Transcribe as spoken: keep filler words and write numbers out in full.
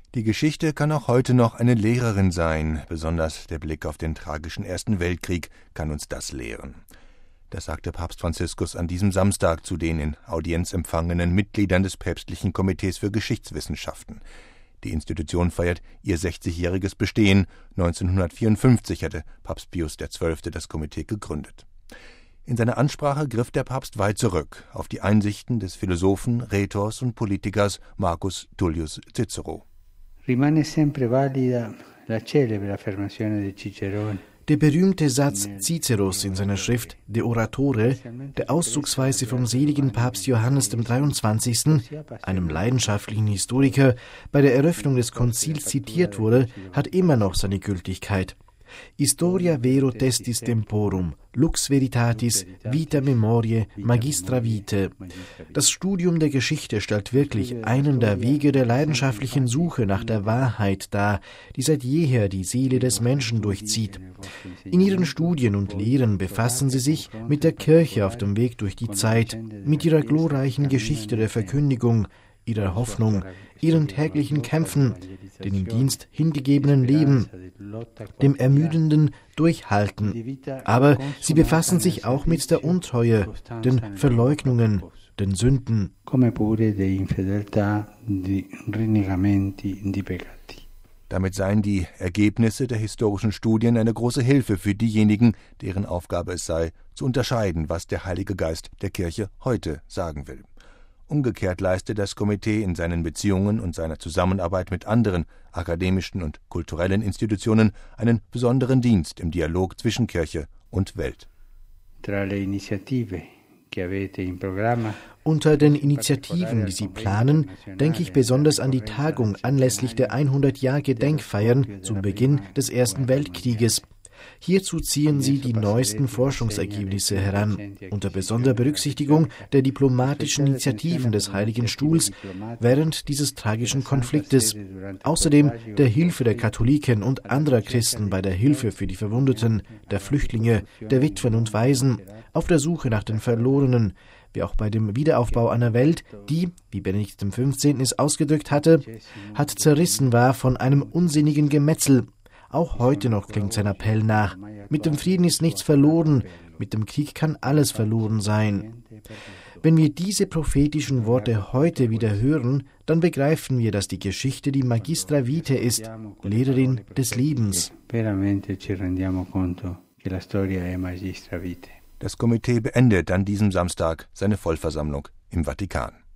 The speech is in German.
Die Geschichte kann auch heute noch eine Lehrerin sein, besonders der Blick auf den tragischen Ersten Weltkrieg kann uns das lehren. Das sagte Papst Franziskus an diesem Samstag zu den in Audienz empfangenen Mitgliedern des Päpstlichen Komitees für Geschichtswissenschaften. Die Institution feiert ihr sechzigjähriges Bestehen. neunzehnhundertvierundfünfzig hatte Papst Pius der Zwölfte das Komitee gegründet. In seiner Ansprache griff der Papst weit zurück auf die Einsichten des Philosophen, Rhetors und Politikers Marcus Tullius Cicero. Rimane sempre valida la celebre affermazione di Cicerone. Der berühmte Satz Ciceros in seiner Schrift De Oratore, der auszugsweise vom seligen Papst Johannes dem dreiundzwanzigsten, einem leidenschaftlichen Historiker, bei der Eröffnung des Konzils zitiert wurde, hat immer noch seine Gültigkeit. Historia vero testis temporum, lux veritatis, vita memoriae, magistra vitae. Das Studium der Geschichte stellt wirklich einen der Wege der leidenschaftlichen Suche nach der Wahrheit dar, die seit jeher die Seele des Menschen durchzieht. In ihren Studien und Lehren befassen sie sich mit der Kirche auf dem Weg durch die Zeit, mit ihrer glorreichen Geschichte der Verkündigung, ihrer Hoffnung, ihren täglichen Kämpfen, dem im Dienst hingegebenen Leben, dem ermüdenden Durchhalten. Aber sie befassen sich auch mit der Untreue, den Verleugnungen, den Sünden. Damit seien die Ergebnisse der historischen Studien eine große Hilfe für diejenigen, deren Aufgabe es sei, zu unterscheiden, was der Heilige Geist der Kirche heute sagen will. Umgekehrt leistet das Komitee in seinen Beziehungen und seiner Zusammenarbeit mit anderen akademischen und kulturellen Institutionen einen besonderen Dienst im Dialog zwischen Kirche und Welt. Unter den Initiativen, die Sie planen, denke ich besonders an die Tagung anlässlich der hundert-Jahr-Gedenkfeiern zum Beginn des Ersten Weltkrieges. Hierzu ziehen Sie die neuesten Forschungsergebnisse heran, unter besonderer Berücksichtigung der diplomatischen Initiativen des Heiligen Stuhls während dieses tragischen Konfliktes, außerdem der Hilfe der Katholiken und anderer Christen bei der Hilfe für die Verwundeten, der Flüchtlinge, der Witwen und Waisen, auf der Suche nach den Verlorenen, wie auch bei dem Wiederaufbau einer Welt, die, wie Benedikt der Fünfzehnte es ausgedrückt hatte, hat zerrissen war von einem unsinnigen Gemetzel. Auch heute noch klingt sein Appell nach. Mit dem Frieden ist nichts verloren, mit dem Krieg kann alles verloren sein. Wenn wir diese prophetischen Worte heute wieder hören, dann begreifen wir, dass die Geschichte die Magistra Vitae ist, Lehrerin des Lebens. Das Komitee beendet an diesem Samstag seine Vollversammlung im Vatikan.